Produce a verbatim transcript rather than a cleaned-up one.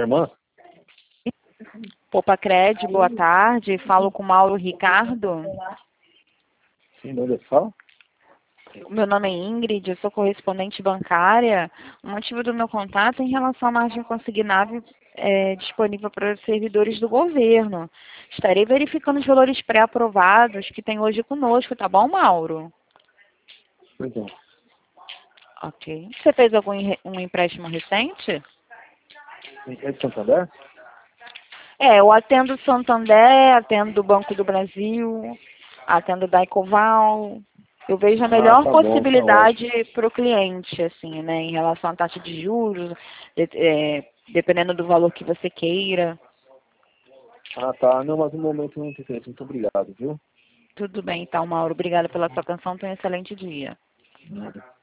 Irmã? Popacred, boa tarde. Falo com Mauro Ricardo. Sim, onde ele fala? Meu nome é Ingrid, eu sou correspondente bancária. O motivo do meu contato é em relação à margem consignável é, disponível para os servidores do governo. Estarei verificando os valores pré-aprovados que tem hoje conosco, tá bom, Mauro? Pois é. Ok. Você fez algum em- um empréstimo recente? É de Santander? É, eu atendo Santander, atendo do Banco do Brasil, atendo da Ecoval. Eu vejo a Ah, melhor tá bom, tá possibilidade ótimo. para o cliente, assim, né, em relação à taxa de juros, de- é, dependendo do valor que você queira. Ah, tá. Não, mas no momento não tem interesse. Muito obrigado, viu? Tudo bem, então, Mauro. Obrigada pela sua atenção. Tenha um excelente dia. Nada.